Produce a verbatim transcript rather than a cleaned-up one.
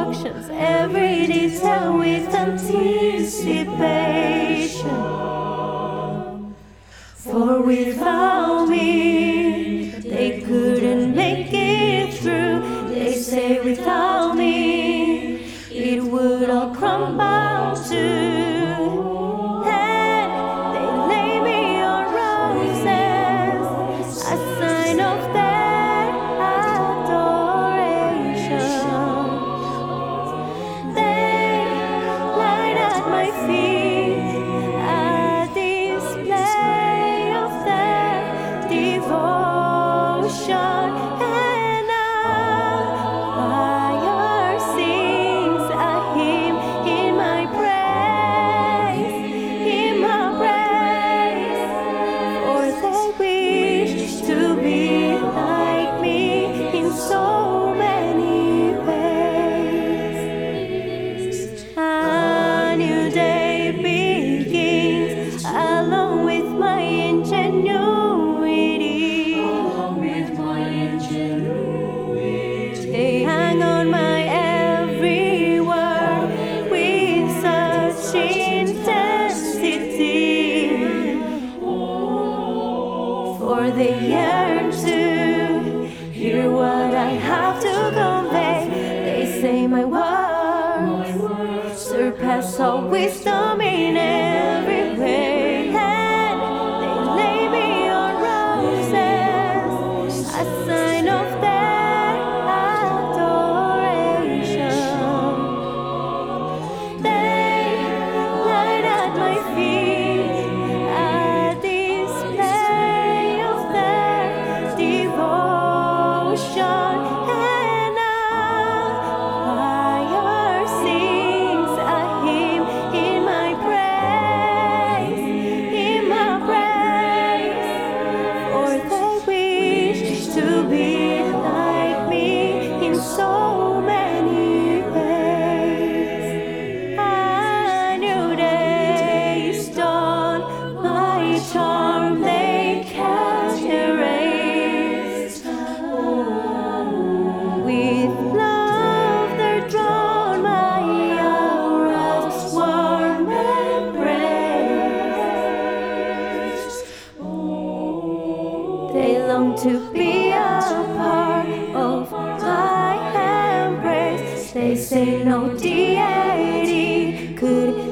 instructions, every detail with anticipation. For without me, they couldn't make it through. They say without me, it would all crumble too. Along with my ingenuity, along with my ingenuity, they hang on my every word with such intensity. For they yearn to hear what I have to convey. They say my words surpass all wisdom in every way. They long to be a part of my embrace. They say no deity could